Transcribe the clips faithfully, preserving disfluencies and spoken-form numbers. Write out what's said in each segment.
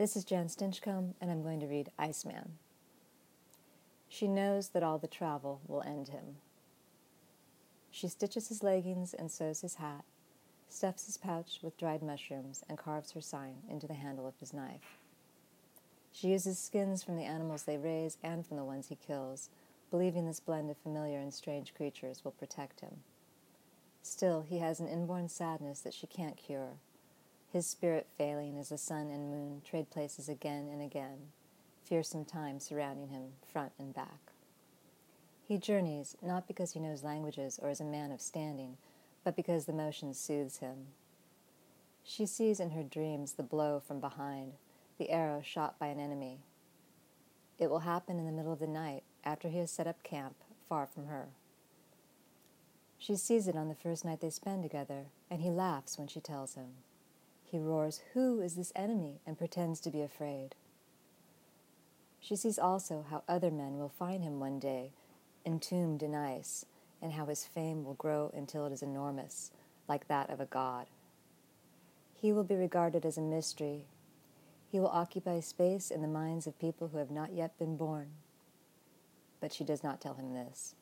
This is Jan Stinchcomb, and I'm going to read Iceman. She knows that all the travel will end him. She stitches his leggings and sews his hat, stuffs his pouch with dried mushrooms, and carves her sign into the handle of his knife. She uses skins from the animals they raise and from the ones he kills, believing this blend of familiar and strange creatures will protect him. Still, he has an inborn sadness that she can't cure, his spirit failing as the sun and moon trade places again and again, fearsome time surrounding him front and back. He journeys not because he knows languages or is a man of standing, but because the motion soothes him. She sees in her dreams the blow from behind, the arrow shot by an enemy. It will happen in the middle of the night after he has set up camp far from her. She sees it on the first night they spend together, and he laughs when she tells him. He roars, "Who is this enemy?" and pretends to be afraid. She sees also how other men will find him one day, entombed in ice, and how his fame will grow until it is enormous, like that of a god. He will be regarded as a mystery. He will occupy space in the minds of people who have not yet been born. But she does not tell him this.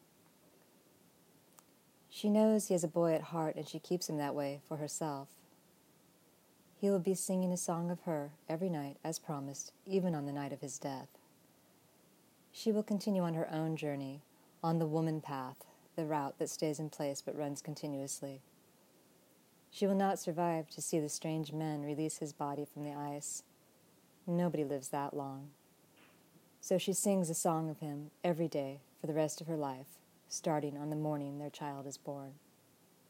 She knows he is a boy at heart, and she keeps him that way for herself. He will be singing a song of her every night, as promised, even on the night of his death. She will continue on her own journey, on the woman path, the route that stays in place but runs continuously. She will not survive to see the strange men release his body from the ice. Nobody lives that long. So she sings a song of him every day for the rest of her life, starting on the morning their child is born.